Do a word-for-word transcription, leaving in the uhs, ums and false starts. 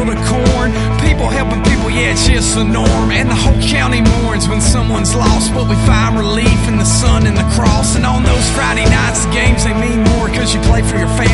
field of corn. People helping people, yeah, it's just the norm. And the whole county mourns when someone's lost, but we find relief in the sun and the cross. And on those Friday nights, the games, they mean more, cause you play for your favorite